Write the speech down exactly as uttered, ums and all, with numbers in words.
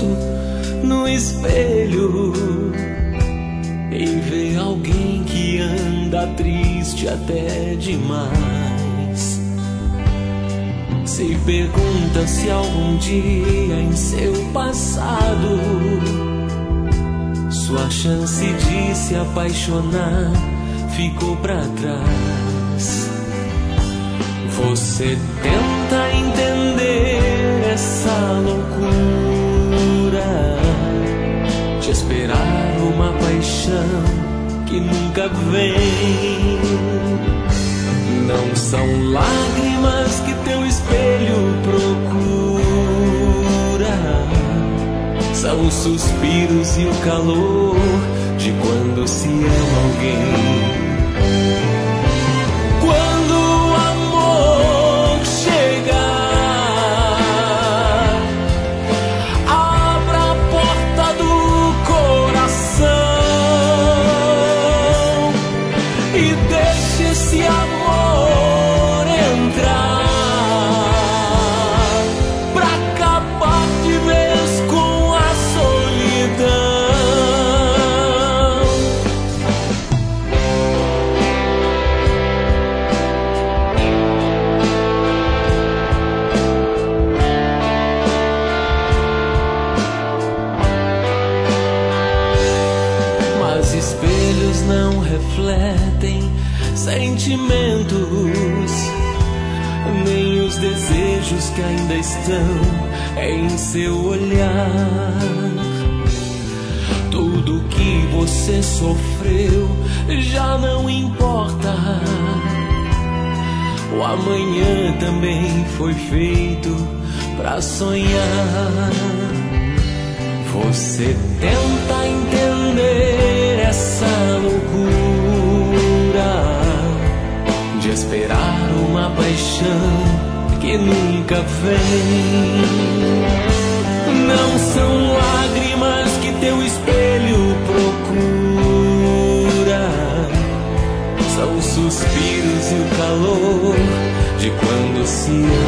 rosto no espelho e vê alguém que anda triste até demais. Se pergunta se algum dia em seu passado sua chance de se apaixonar ficou pra trás. Você tenta entender essa loucura de esperar uma paixão que nunca vem. Não são lágrimas que teu espelho procura, são os suspiros e o calor de quando se ama alguém. Quando o amor chegar, abra a porta do coração e deixe esse amor entrar pra acabar de vez com a solidão. Mas espelhos não refletem sentimentos, nem os desejos que ainda estão em seu olhar. Tudo que você sofreu já não importa. O amanhã também foi feito pra sonhar. Você tenta entender essa loucura de esperar uma paixão que nunca vem. Não são lágrimas que teu espelho procura, são os suspiros e o calor de quando se ama.